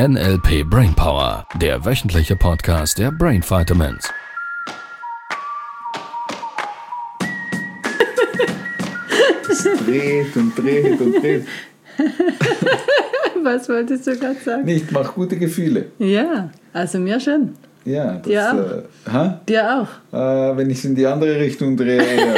NLP Brainpower, der wöchentliche Podcast der Brain Vitamins. Es dreht und dreht und dreht. Was wolltest du gerade sagen? Nicht, mach gute Gefühle. Ja, also mir schon. Ja, das, Dir auch. Dir auch. Wenn ich es in die andere Richtung drehe.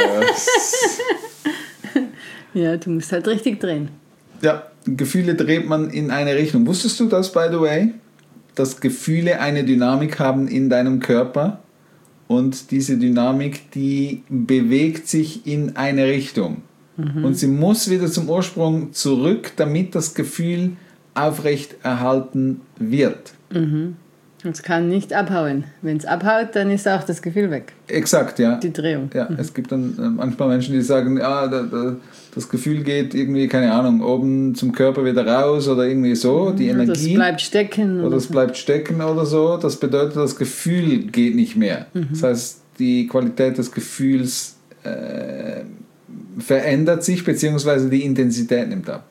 Ja, du musst halt richtig drehen. Ja, Gefühle dreht man in eine Richtung. Wusstest du das, by the way? Dass Gefühle eine Dynamik haben in deinem Körper und diese Dynamik, die bewegt sich in eine Richtung. Und sie muss wieder zum Ursprung zurück, damit das Gefühl aufrecht erhalten wird. Es kann nicht abhauen. Wenn es abhaut, dann ist auch das Gefühl weg. Exakt, ja. Die Drehung. Ja, es gibt dann manchmal Menschen, die sagen, ja, das Gefühl geht irgendwie, keine Ahnung, oben zum Körper wieder raus oder irgendwie so, die Energie. Oder es bleibt stecken. Oder es bleibt stecken oder so. Das bedeutet, das Gefühl geht nicht mehr. Das heißt, die Qualität des Gefühls verändert sich, beziehungsweise die Intensität nimmt ab.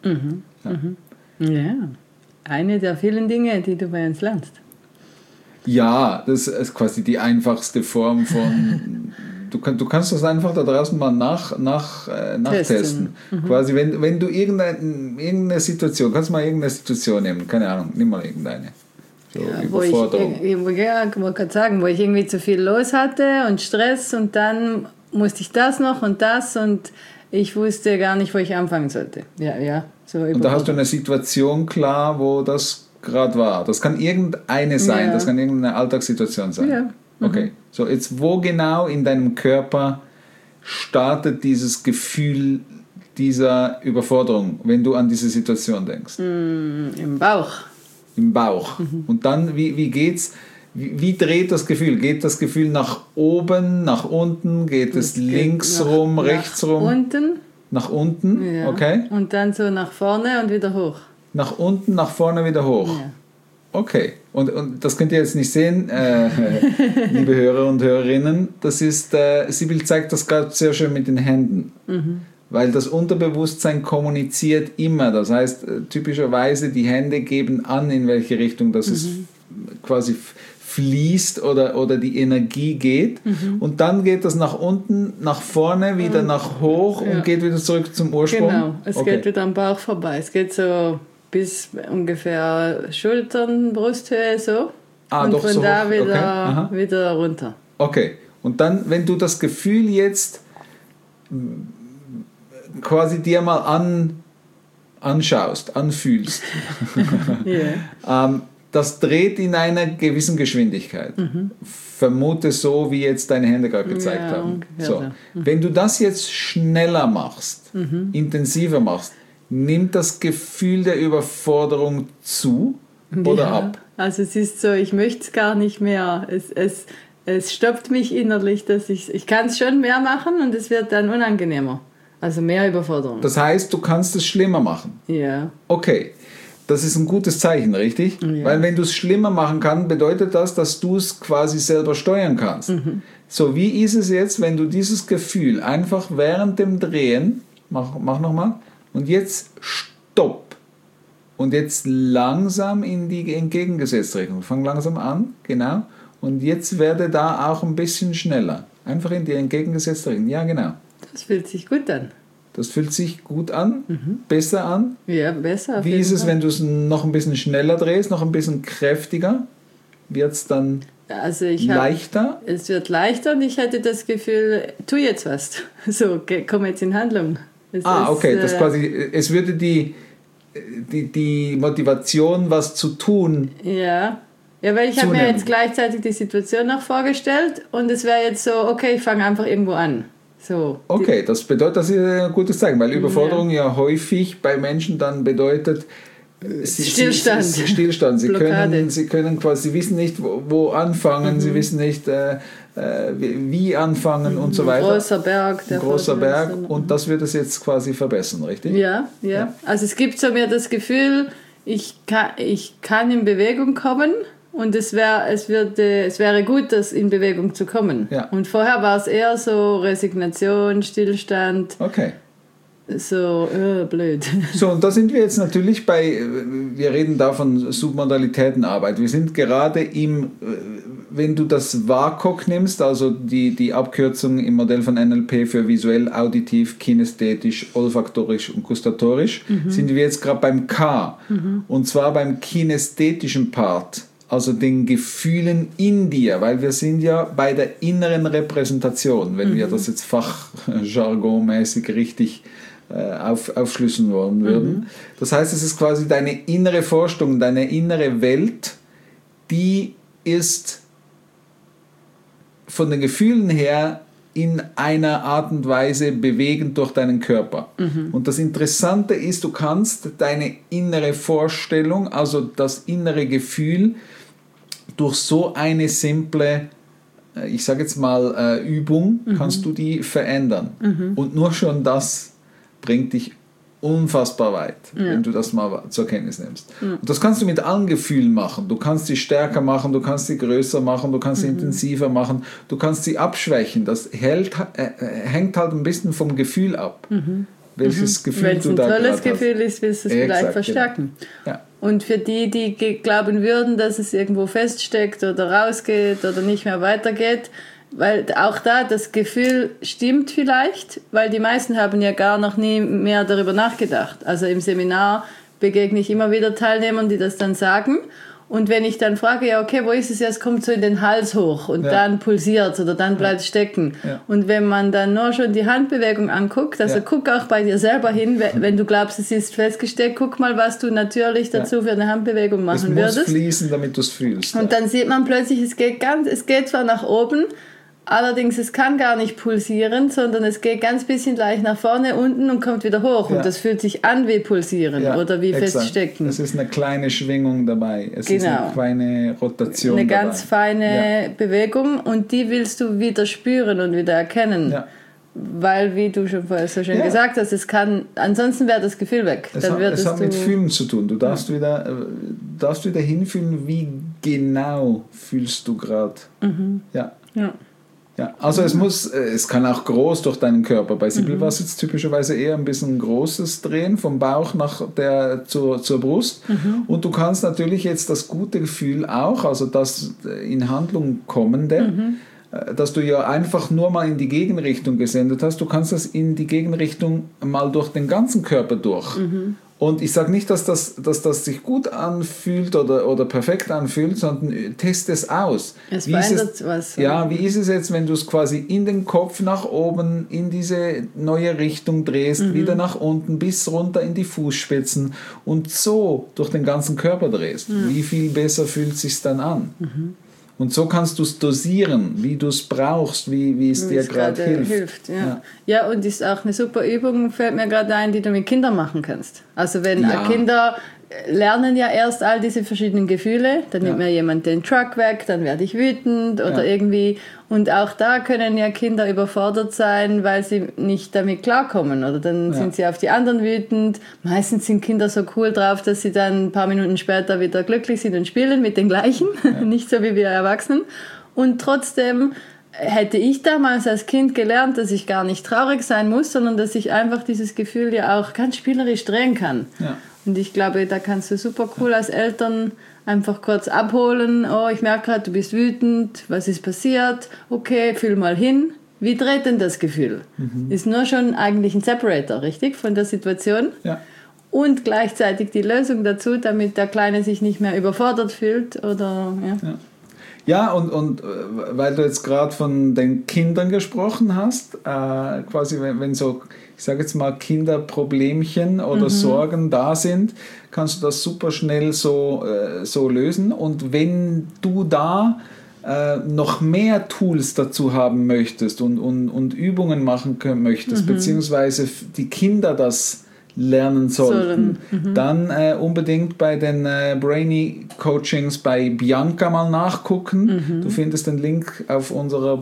Ja, eine der vielen Dinge, die du bei uns lernst. Ja, das ist quasi die einfachste Form von... Du kannst das einfach da draußen mal nachtesten. Quasi, wenn du irgendeine Situation, kannst du mal irgendeine Situation nehmen, keine Ahnung, nimm mal irgendeine. So, Ja, Überforderung. ich wollte gerade sagen, wo ich irgendwie zu viel los hatte und Stress und dann musste ich das noch und das und ich wusste gar nicht, wo ich anfangen sollte. Ja, so Und da hast du eine Situation klar, wo das gerade war. Das kann irgendeine sein, das kann irgendeine Alltagssituation sein. Ja. Okay, so jetzt wo genau in deinem Körper startet dieses Gefühl dieser Überforderung, wenn du an diese Situation denkst? Im Bauch. Im Bauch. Und dann, wie geht's? Wie dreht das Gefühl? Geht das Gefühl nach oben, nach unten? Geht es links rum, rechts rum? Unten. Nach unten, Ja. okay. Und dann so nach vorne und wieder hoch. Nach unten, nach vorne, wieder hoch. Ja. Okay. Und das könnt ihr jetzt nicht sehen, liebe Hörer und Hörerinnen. Das ist, Sibyl zeigt das gerade sehr schön mit den Händen. Weil das Unterbewusstsein kommuniziert immer. Das heißt, typischerweise die Hände geben an, in welche Richtung das es quasi fließt oder die Energie geht. Und dann geht das nach unten, nach vorne, wieder nach hoch und geht wieder zurück zum Ursprung. Genau, es geht wieder am Bauch vorbei. Es geht so bis ungefähr Schultern, Brusthöhe so. Und doch von so da hoch. wieder runter. Okay, und dann, wenn du das Gefühl jetzt quasi dir mal anschaust, anfühlst, das dreht in einer gewissen Geschwindigkeit. Vermute so, wie jetzt deine Hände gerade gezeigt haben. So. Wenn du das jetzt schneller machst, intensiver machst, nimmt das Gefühl der Überforderung zu oder ab? Also es ist so, ich möchte es gar nicht mehr. Es stoppt mich innerlich, dass ich kann es schon mehr machen und es wird dann unangenehmer. Also mehr Überforderung. Das heißt, du kannst es schlimmer machen? Ja. Okay, das ist ein gutes Zeichen, richtig? Ja. Weil wenn du es schlimmer machen kannst, bedeutet das, dass du es quasi selber steuern kannst. So, wie ist es jetzt, wenn du dieses Gefühl einfach während dem Drehen, mach nochmal, und jetzt stopp. Und jetzt langsam in die entgegengesetzte Richtung. Fang langsam an, genau. Und jetzt werde da auch ein bisschen schneller. Einfach in die entgegengesetzte Richtung. Ja, genau. Das fühlt sich gut an. Das fühlt sich gut an, besser an. Ja, besser. Wie ist es, wenn du es noch ein bisschen schneller drehst, noch ein bisschen kräftiger? Wird es dann leichter? Es wird leichter und ich hätte das Gefühl, tu jetzt was. So, komm jetzt in Handlung. Okay, das quasi, es würde die Motivation, was zu tun. Ja, weil ich habe mir jetzt gleichzeitig die Situation noch vorgestellt und es wäre jetzt so, okay, ich fange einfach irgendwo an. So. Okay, das bedeutet, das ist ein gutes Zeichen, weil Überforderung ja häufig bei Menschen dann bedeutet Stillstand. Sie können quasi, sie wissen nicht, wo anfangen, sie wissen nicht, wie anfangen und so weiter. Ein großer Berg. Und das wird es jetzt quasi verbessern, richtig? Ja. Also es gibt so mir das Gefühl, ich kann in Bewegung kommen. Und es wäre gut, das in Bewegung zu kommen. Ja. Und vorher war es eher so Resignation, Stillstand. Okay. so blöd. So, und da sind wir jetzt natürlich wir reden da von Submodalitätenarbeit. Wir sind gerade wenn du das WAKOK nimmst, also die Abkürzung im Modell von NLP für visuell, auditiv, kinästhetisch, olfaktorisch und gustatorisch, sind wir jetzt gerade beim K. Und zwar beim kinästhetischen Part, also den Gefühlen in dir, weil wir sind ja bei der inneren Repräsentation, wenn wir das jetzt fachjargonmäßig richtig aufschlüsseln wollen würden. Das heißt, es ist quasi deine innere Vorstellung, deine innere Welt, die ist von den Gefühlen her in einer Art und Weise bewegend durch deinen Körper. Und das Interessante ist, du kannst deine innere Vorstellung, also das innere Gefühl, durch so eine simple, ich sage jetzt mal, Übung, kannst du die verändern. Und nur schon das bringt dich unfassbar weit, wenn du das mal zur Kenntnis nimmst. Und das kannst du mit allen Gefühlen machen. Du kannst sie stärker machen, du kannst sie größer machen, du kannst sie intensiver machen, du kannst sie abschwächen. Das hängt halt ein bisschen vom Gefühl ab. Welches Gefühl du da gerade hast. Wenn es ein tolles Gefühl ist, willst du es vielleicht verstärken. Genau. Ja. Und für die glauben würden, dass es irgendwo feststeckt oder rausgeht oder nicht mehr weitergeht, weil auch da das Gefühl stimmt vielleicht, weil die meisten haben ja gar noch nie mehr darüber nachgedacht. Also im Seminar begegne ich immer wieder Teilnehmern, die das dann sagen. Und wenn ich dann frage, ja okay, wo ist es jetzt, kommt so in den Hals hoch und dann pulsiert oder dann bleibt stecken. Ja. Und wenn man dann nur schon die Handbewegung anguckt, also guck auch bei dir selber hin, wenn du glaubst, es ist festgesteckt, guck mal, was du natürlich dazu für eine Handbewegung machen würdest. Es muss fließen, damit du es fühlst. Und dann sieht man plötzlich, es geht zwar nach oben, allerdings, es kann gar nicht pulsieren, sondern es geht ganz bisschen leicht nach vorne, unten und kommt wieder hoch. Und das fühlt sich an wie pulsieren oder wie feststecken. Es ist eine kleine Schwingung dabei. Es ist eine kleine Rotation eine dabei. Ganz feine Bewegung und die willst du wieder spüren und wieder erkennen. Ja. Weil, wie du schon vorher so schön gesagt hast, ansonsten wäre das Gefühl weg. Es hat mit Fühlen zu tun. Du darfst wieder hinfühlen, wie genau fühlst du gerade. Ja. Ja, also es kann auch groß durch deinen Körper. Bei Sibyl war es jetzt typischerweise eher ein bisschen ein großes Drehen vom Bauch zur Brust. Und du kannst natürlich jetzt das gute Gefühl auch, also das in Handlung kommende, dass du ja einfach nur mal in die Gegenrichtung gesendet hast, du kannst das in die Gegenrichtung mal durch den ganzen Körper durch. Und ich sage nicht, dass das sich gut anfühlt oder perfekt anfühlt, sondern teste es aus. Es verändert was. Ja, wie ist es jetzt, wenn du es quasi in den Kopf nach oben in diese neue Richtung drehst, wieder nach unten bis runter in die Fußspitzen und so durch den ganzen Körper drehst? Wie viel besser fühlt es sich dann an? Und so kannst du es dosieren, wie du es brauchst, wie es dir gerade hilft. Ja, und ist auch eine super Übung, fällt mir gerade ein, die du mit Kindern machen kannst. Also wenn Kinder lernen ja erst all diese verschiedenen Gefühle, dann nimmt mir jemand den Truck weg, dann werde ich wütend oder irgendwie. Und auch da können ja Kinder überfordert sein, weil sie nicht damit klarkommen oder dann sind sie auf die anderen wütend. Meistens sind Kinder so cool drauf, dass sie dann ein paar Minuten später wieder glücklich sind und spielen mit den gleichen, nicht so wie wir Erwachsenen. Und trotzdem hätte ich damals als Kind gelernt, dass ich gar nicht traurig sein muss, sondern dass ich einfach dieses Gefühl ja auch ganz spielerisch drehen kann. Ja. Und ich glaube, da kannst du super cool als Eltern einfach kurz abholen. Oh, ich merke gerade, du bist wütend. Was ist passiert? Okay, fühl mal hin. Wie dreht denn das Gefühl? Ist nur schon eigentlich ein Separator, richtig? Von der Situation. Ja. Und gleichzeitig die Lösung dazu, damit der Kleine sich nicht mehr überfordert fühlt. Ja, und weil du jetzt gerade von den Kindern gesprochen hast, quasi wenn so, ich sage jetzt mal, Kinderproblemchen oder Sorgen da sind, kannst du das super schnell so lösen. Und wenn du da noch mehr Tools dazu haben möchtest und Übungen machen möchtest, beziehungsweise die Kinder das lernen sollten, dann unbedingt bei den Brainy Coachings bei Bianca mal nachgucken. Du findest den Link auf unserer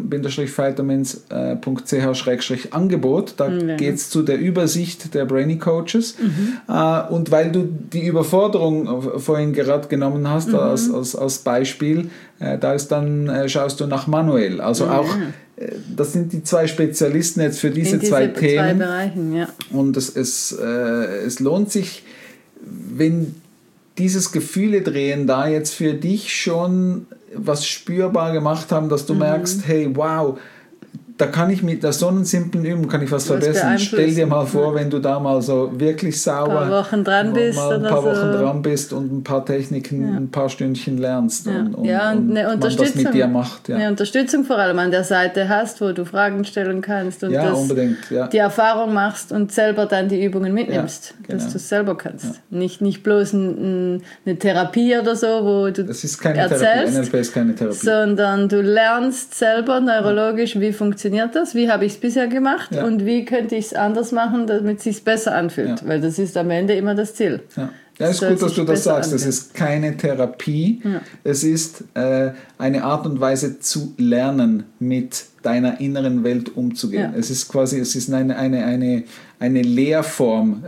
brain-vitamins.ch/Angebot. Da geht es zu der Übersicht der Brainy Coaches. Und weil du die Überforderung vorhin gerade genommen hast als Beispiel, da ist dann schaust du nach Manuel. Also auch das sind die zwei Spezialisten jetzt für diese zwei Themen. Zwei Bereichen, ja. Und es lohnt sich, wenn dieses Gefühle drehen da jetzt für dich schon was spürbar gemacht haben, dass du merkst, hey, wow, da kann ich mit so einer simplen Übung kann ich was verbessern. Stell dir mal vor, wenn du da mal so wirklich sauber ein paar Wochen dran bist, ein paar Wochen dran bist und ein paar Techniken, ein paar Stündchen lernst und eine Unterstützung, man das mit dir macht. Ja. Eine Unterstützung vor allem an der Seite hast, wo du Fragen stellen kannst und unbedingt, die Erfahrung machst und selber dann die Übungen mitnimmst, dass du es selber kannst. Ja. Nicht bloß eine Therapie oder so, wo du das ist keine erzählst, Therapie. NLP ist keine Therapie. Sondern du lernst selber neurologisch, wie funktioniert das, wie habe ich es bisher gemacht und wie könnte ich es anders machen, damit es sich besser anfühlt, weil das ist am Ende immer das Ziel. Ja, es ist gut, dass du das sagst. Es ist keine Therapie, es ist eine Art und Weise zu lernen, mit deiner inneren Welt umzugehen. Es ist quasi, eine Lehrform,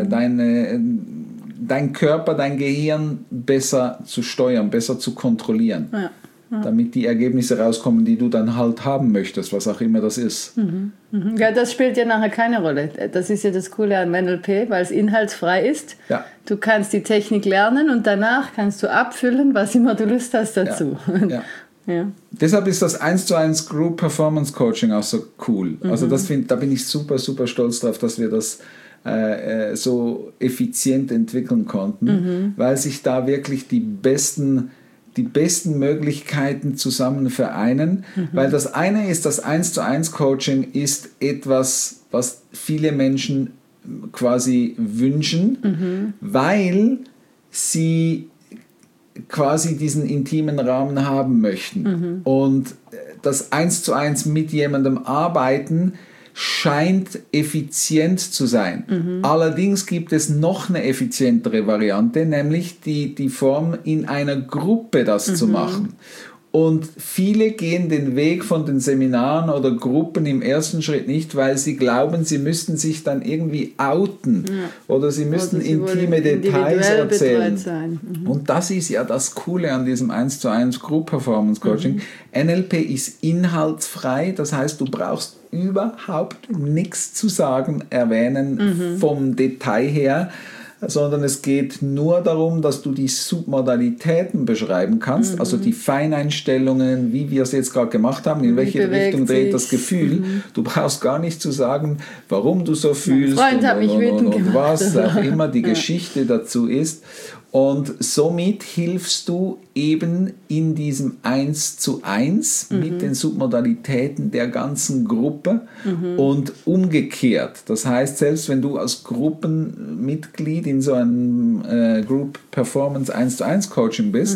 dein Körper, dein Gehirn besser zu steuern, besser zu kontrollieren. Ja. Damit die Ergebnisse rauskommen, die du dann halt haben möchtest, was auch immer das ist. Ja, das spielt ja nachher keine Rolle. Das ist ja das Coole an NLP, weil es inhaltsfrei ist. Ja. Du kannst die Technik lernen und danach kannst du abfüllen, was immer du Lust hast dazu. Ja. Ja. Deshalb ist das 1:1 Group Performance Coaching auch so cool. Also da bin ich super, super stolz drauf, dass wir das so effizient entwickeln konnten, weil sich da wirklich die besten Möglichkeiten zusammen vereinen, weil das eine ist, das 1:1 Coaching ist etwas, was viele Menschen quasi wünschen, weil sie quasi diesen intimen Rahmen haben möchten. Und das 1:1 mit jemandem arbeiten scheint effizient zu sein. Allerdings gibt es noch eine effizientere Variante, nämlich die Form, in einer Gruppe das zu machen. Und viele gehen den Weg von den Seminaren oder Gruppen im ersten Schritt nicht, weil sie glauben, sie müssten sich dann irgendwie outen oder sie müssten intime Details erzählen. Und das ist ja das Coole an diesem 1:1 Group Performance Coaching. NLP ist inhaltsfrei, das heißt, du brauchst überhaupt nichts zu sagen, erwähnen vom Detail her, sondern es geht nur darum, dass du die Submodalitäten beschreiben kannst, also die Feineinstellungen, wie wir es jetzt gerade gemacht haben, in welche Richtung dreht das Gefühl. Du brauchst gar nicht zu sagen, warum du so fühlst und was auch immer die Geschichte dazu ist. Und somit hilfst du eben in diesem 1:1 mit den Submodalitäten der ganzen Gruppe und umgekehrt. Das heißt, selbst wenn du als Gruppenmitglied in so einem Group Performance 1:1 Coaching bist,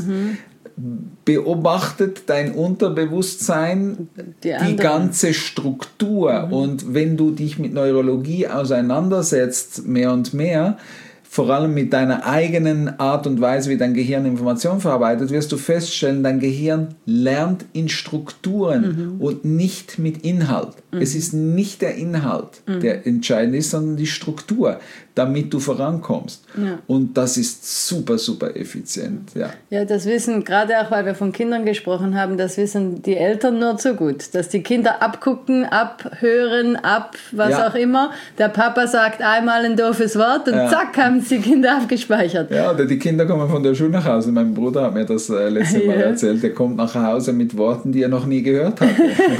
beobachtet dein Unterbewusstsein die ganze Struktur. Und wenn du dich mit Neurologie auseinandersetzt, mehr und mehr, vor allem mit deiner eigenen Art und Weise, wie dein Gehirn Informationen verarbeitet, wirst du feststellen, dein Gehirn lernt in Strukturen und nicht mit Inhalt. Es ist nicht der Inhalt, der entscheidend ist, sondern die Struktur, damit du vorankommst. Ja. Und das ist super, super effizient. Ja, das wissen, gerade auch, weil wir von Kindern gesprochen haben, das wissen die Eltern nur zu gut. Dass die Kinder abgucken, abhören, was auch immer. Der Papa sagt einmal ein doofes Wort und zack, haben sie die Kinder abgespeichert. Ja, oder die Kinder kommen von der Schule nach Hause. Mein Bruder hat mir das letzte Mal erzählt. Der kommt nach Hause mit Worten, die er noch nie gehört hat.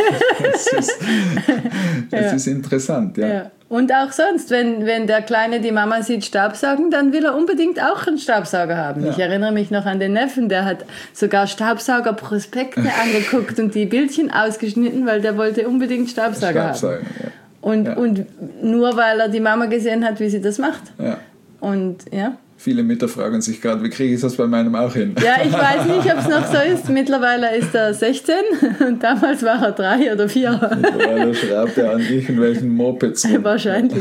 Das ist interessant, ja. Und auch sonst, wenn der Kleine die Mama sieht Staubsaugen, dann will er unbedingt auch einen Staubsauger haben. Ja. Ich erinnere mich noch an den Neffen, der hat sogar Staubsaugerprospekte angeguckt und die Bildchen ausgeschnitten, weil der wollte unbedingt Staubsauger haben. Ja. Und nur weil er die Mama gesehen hat, wie sie das macht. Ja. Und viele Mütter fragen sich gerade, wie kriege ich das bei meinem auch hin? Ja, ich weiß nicht, ob es noch so ist. Mittlerweile ist er 16 und damals war er 3 oder 4. Mittlerweile schraubt er an irgendwelchen Mopeds rum. Wahrscheinlich,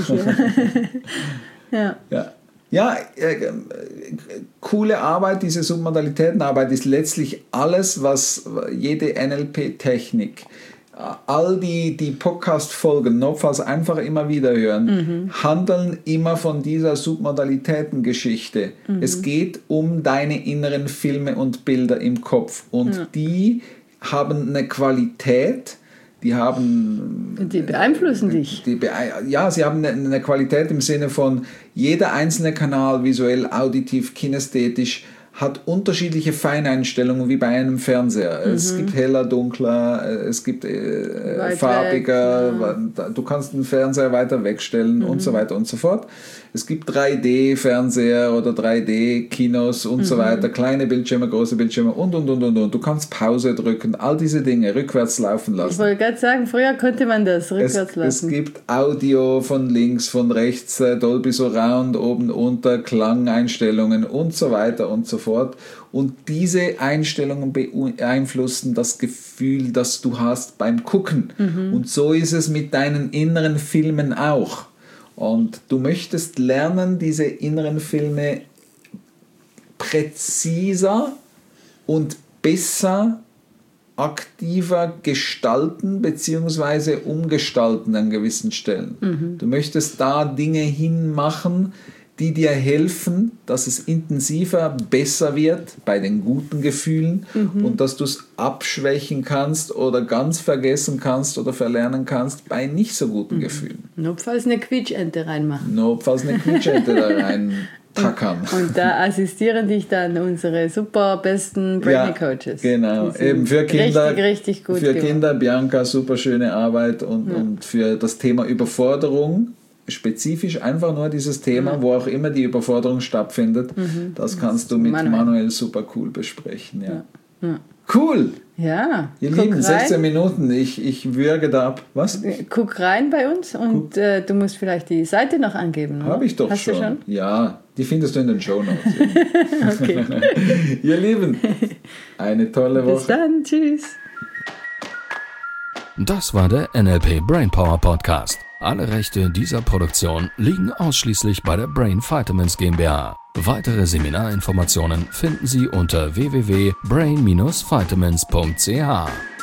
Ja, coole Arbeit, diese Submodalitätenarbeit ist letztlich alles, was jede NLP-Technik, all die Podcast-Folgen, notfalls einfach immer wieder hören, handeln immer von dieser Submodalitäten-Geschichte. Es geht um deine inneren Filme und Bilder im Kopf und die haben eine Qualität, die haben... Die beeinflussen dich. Ja, sie haben eine Qualität im Sinne von, jeder einzelne Kanal, visuell, auditiv, kinästhetisch, hat unterschiedliche Feineinstellungen wie bei einem Fernseher. Es gibt heller, dunkler, es gibt farbiger, du kannst den Fernseher weiter wegstellen und so weiter und so fort. Es gibt 3D-Fernseher oder 3D-Kinos und so weiter, kleine Bildschirme, große Bildschirme und. Du kannst Pause drücken, all diese Dinge rückwärts laufen lassen. Ich wollte gerade sagen, früher konnte man das rückwärts lassen. Es gibt Audio von links, von rechts, Dolby Surround, oben, unter, Klangeinstellungen und so weiter und so fort. Und diese Einstellungen beeinflussen das Gefühl, das du hast beim Gucken. Und so ist es mit deinen inneren Filmen auch. Und du möchtest lernen, diese inneren Filme präziser und besser, aktiver gestalten bzw. umgestalten an gewissen Stellen. Du möchtest da Dinge hinmachen, die dir helfen, dass es intensiver, besser wird bei den guten Gefühlen und dass du es abschwächen kannst oder ganz vergessen kannst oder verlernen kannst bei nicht so guten Gefühlen. Notfalls eine Quietschente reinmachen. Notfalls eine Quietschente da rein tackern. Und da assistieren dich dann unsere super besten Brainy Coaches. Genau, eben für Kinder, richtig gut für gemacht. Kinder, Bianca, super schöne Arbeit und für das Thema Überforderung, spezifisch einfach nur dieses Thema, wo auch immer die Überforderung stattfindet, das kannst du mit Manuel super cool besprechen. Ja. Cool! Ja. Ihr Lieben, 16 Minuten, ich würge da ab. Was? Guck rein bei uns und du musst vielleicht die Seite noch angeben. Habe ich doch Hast schon. Du schon. Ja, die findest du in den Shownotes. Okay. Ihr Lieben, eine tolle Woche. Bis dann, tschüss. Das war der NLP Brainpower Podcast. Alle Rechte dieser Produktion liegen ausschließlich bei der Brain Vitamins GmbH. Weitere Seminarinformationen finden Sie unter www.brain-vitamins.ch.